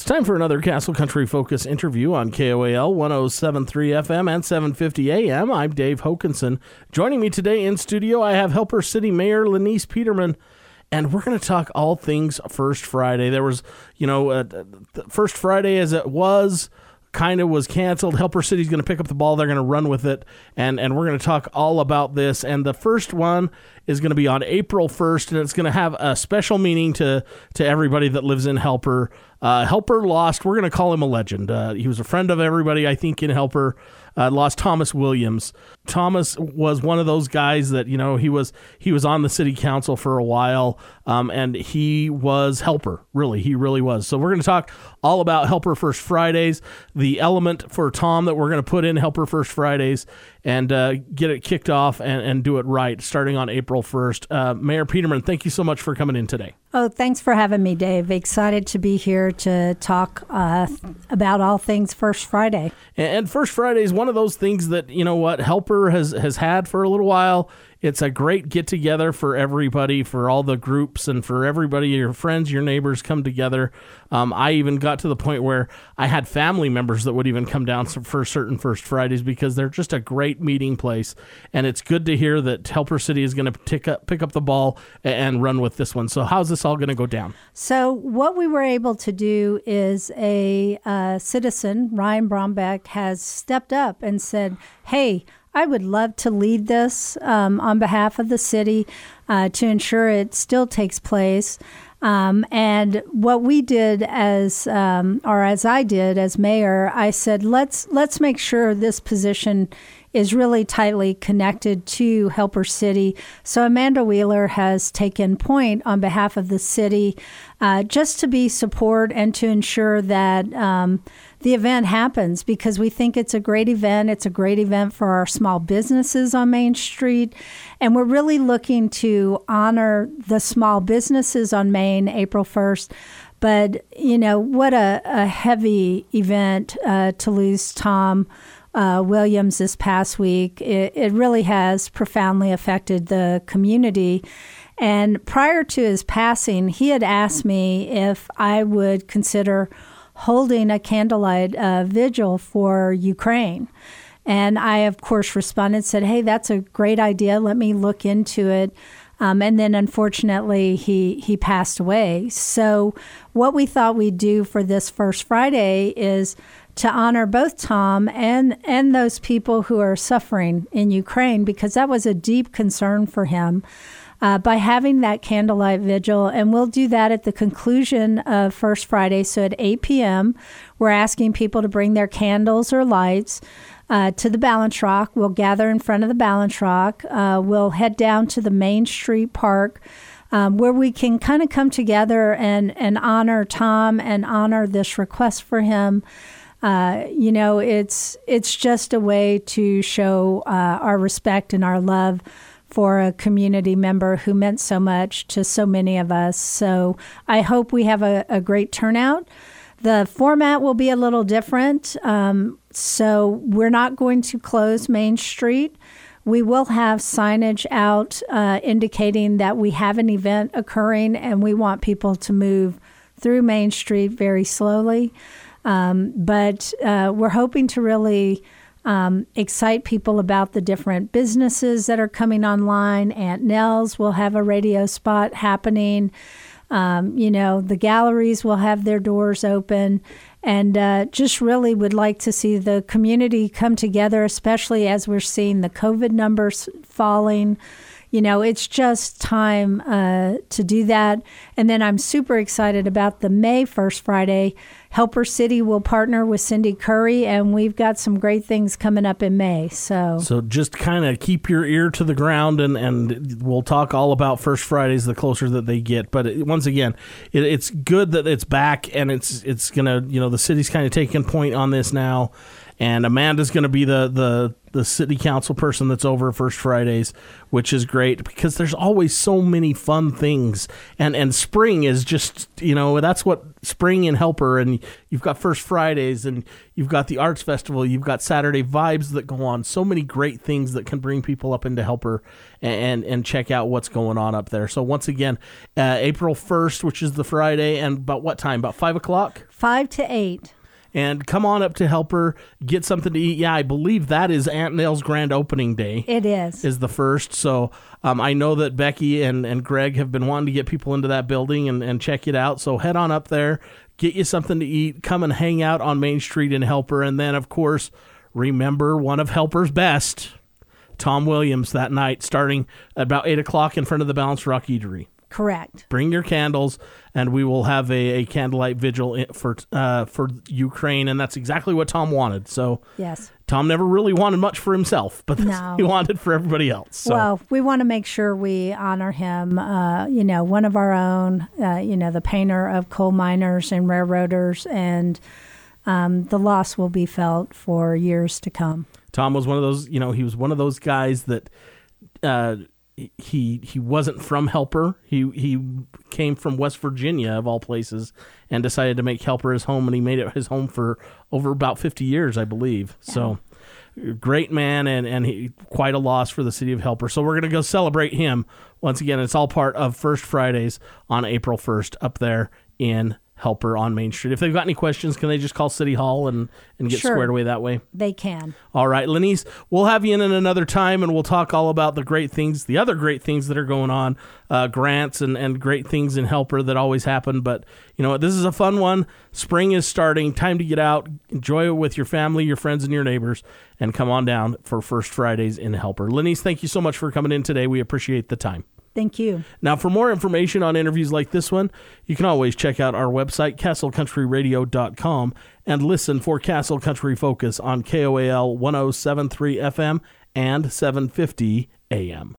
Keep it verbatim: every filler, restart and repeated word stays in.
time for another Castle Country Focus interview on K O A L one oh seven point three F M and seven fifty A M. I'm Dave Hokanson. Joining me today in studio, I have Helper City Mayor Lenise Peterman, and we're going to talk all things First Friday. There was, you know, uh, First Friday as it was, kind of was canceled. Helper City's going to pick up the ball. They're going to run with it, and, and we're going to talk all about this. And the first one is going to be on April first, and it's going to have a special meaning to, to everybody that lives in Helper. Uh, Helper lost, we're going to call him a legend. Uh, he was a friend of everybody, I think, in Helper. Uh, lost Thomas Williams. Thomas was one of those guys that, you know, he was he was on the city council for a while, um, and he was Helper, really. He really was. So we're going to talk all about Helper First Fridays, the element for Tom that we're going to put in Helper First Fridays, and uh, get it kicked off and, and do it right, starting on April first. Uh, Mayor Peterman, thank you so much for coming in today. Oh, thanks for having me, Dave. Excited to be here to talk uh, about all things First Friday. And First Friday is one of those things that, you know what, Helper has, has had for a little while. It's a great get-together for everybody, for all the groups, and for everybody, your friends, your neighbors come together. Um, I even got to the point where I had family members that would even come down for certain First Fridays because they're just a great meeting place. And it's good to hear that Helper City is going to pick up, pick up the ball and run with this one. So how's this all going to go down? So what we were able to do is a uh, citizen, Ryan Brombeck, has stepped up and said, hey, I would love to lead this um, on behalf of the city uh, to ensure it still takes place. Um, and what we did as, um, or as I did as mayor, I said, let's let's make sure this position is really tightly connected to Helper City. So Amanda Wheeler has taken point on behalf of the city uh, just to be support and to ensure that um, the event happens, because we think it's a great event. It's a great event for our small businesses on Main Street. And we're really looking to honor the small businesses on Main April first. But, you know, what a, a heavy event uh, to lose Tom Uh, Williams this past week. It, it really has profoundly affected the community. And prior to his passing, he had asked me if I would consider holding a candlelight uh, vigil for Ukraine. And I, of course, responded, said, hey, that's a great idea. Let me look into it. Um, and then, unfortunately, he, he passed away. So what we thought we'd do for this First Friday is to honor both Tom and, and those people who are suffering in Ukraine, because that was a deep concern for him, uh, by having that candlelight vigil. And we'll do that at the conclusion of First Friday. So at eight p.m., we're asking people to bring their candles or lights uh, to the Balance Rock. We'll gather in front of the Balance Rock. Uh, we'll head down to the Main Street Park, Um, where we can kind of come together and, and honor Tom and honor this request for him. Uh, you know, it's it's just a way to show uh, our respect and our love for a community member who meant so much to so many of us. So I hope we have a, a great turnout. The format will be a little different. Um, so we're not going to close Main Street. We will have signage out uh, indicating that we have an event occurring and we want people to move through Main Street very slowly. Um, but uh, we're hoping to really um, excite people about the different businesses that are coming online. Aunt Nell's will have a radio spot happening. Um, you know, the galleries will have their doors open. And uh, just really would like to see the community come together, especially as we're seeing the COVID numbers falling. You know, it's just time uh, to do that. And then I'm super excited about the May First Friday. Helper City will partner with Cindy Curry, and we've got some great things coming up in May. So so just kind of keep your ear to the ground, and, and we'll talk all about First Fridays the closer that they get. But it, once again, it, it's good that it's back, and it's it's going to, you know, the city's kind of taking point on this now. And Amanda's going to be the, the, the city council person that's over First Fridays, which is great because there's always so many fun things. And, and spring is just, you know, that's what spring in Helper. And you've got First Fridays and you've got the Arts Festival. You've got Saturday Vibes that go on. So many great things that can bring people up into Helper and, and check out what's going on up there. So once again, uh, April first, which is the Friday, and about what time? About five o'clock? Five to eight. And come on up to Helper, get something to eat. Yeah, I believe that is Aunt Nell's grand opening day. It is. Is the first. So um, I know that Becky and, and Greg have been wanting to get people into that building and, and check it out. So head on up there, get you something to eat, come and hang out on Main Street in Helper. And then, of course, remember one of Helper's best, Tom Williams, that night, starting at about eight o'clock in front of the Balanced Rock Eatery. Correct. Bring your candles, and we will have a, a candlelight vigil for uh, for Ukraine, and that's exactly what Tom wanted. So yes, Tom never really wanted much for himself, but no. he wanted for everybody else. So. Well, we want to make sure we honor him. Uh, you know, one of our own. Uh, you know, the painter of coal miners and railroaders, and um, the loss will be felt for years to come. Tom was one of those. You know, he was one of those guys that. Uh, He he wasn't from Helper. He he came from West Virginia, of all places, and decided to make Helper his home, and he made it his home for over about fifty years, I believe. Yeah. So, great man, and, and he, quite a loss for the city of Helper. So we're going to go celebrate him. Once again, it's all part of First Fridays on April first up there in Helper on Main Street. If they've got any questions, can they just call City Hall and, and get sure, squared away that way? They can. All right, Lenise, we'll have you in at another time, and we'll talk all about the great things, the other great things that are going on, uh, grants and, and great things in Helper that always happen. But, you know what, this is a fun one. Spring is starting. Time to get out, enjoy it with your family, your friends, and your neighbors, and come on down for First Fridays in Helper. Lenise, thank you so much for coming in today. We appreciate the time. Thank you. Now, for more information on interviews like this one, you can always check out our website, castle country radio dot com, and listen for Castle Country Focus on K O A L one oh seven point three F M and seven fifty A M.